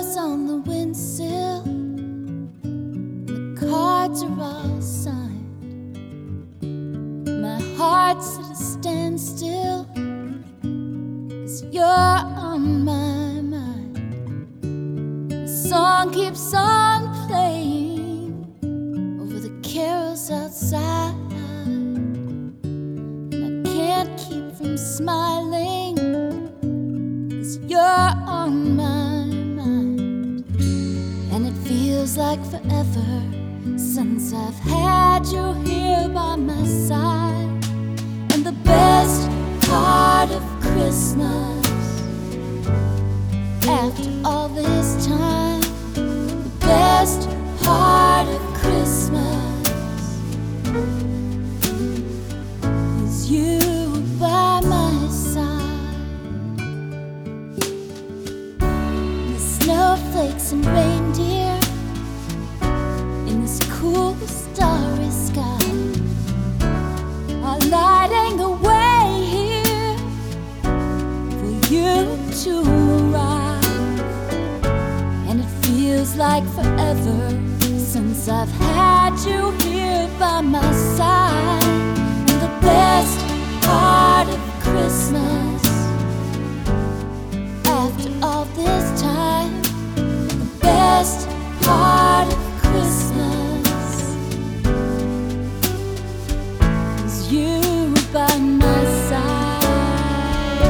flowers on the windsill, the cards are all signed. My heart's at a standstill, 'cause you're on my mind. The song keeps on playing over the carols outside, and I can't keep from smiling, 'cause you're on my mind. And it feels like forever since I've had you here by my side. And the best part of Christmas, after all this time, the best part of Christmas is you by my side. The snowflakes and reindeer in this cool starry sky are lighting the way here for you to arrive. And it feels like forever since I've had you here by my side. And the best part of Christmas, after all this time, the best part of Christmas is you by my side.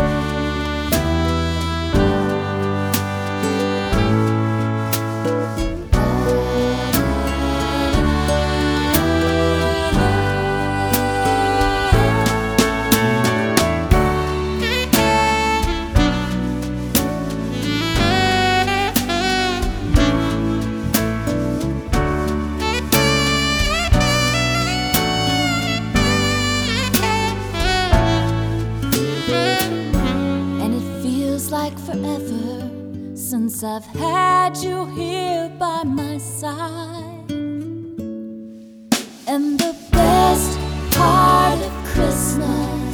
Like forever since I've had you here by my side. And the best part of Christmas,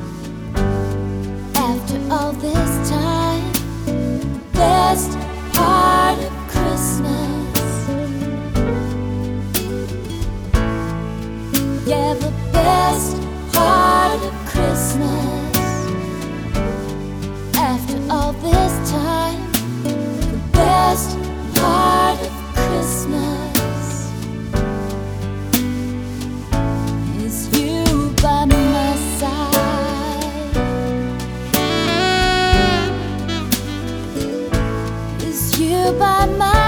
after all this time, the best part of Christmas, yeah, the best part of Christmas, after all this time, the best part of Christmas is you by my side. Is you by my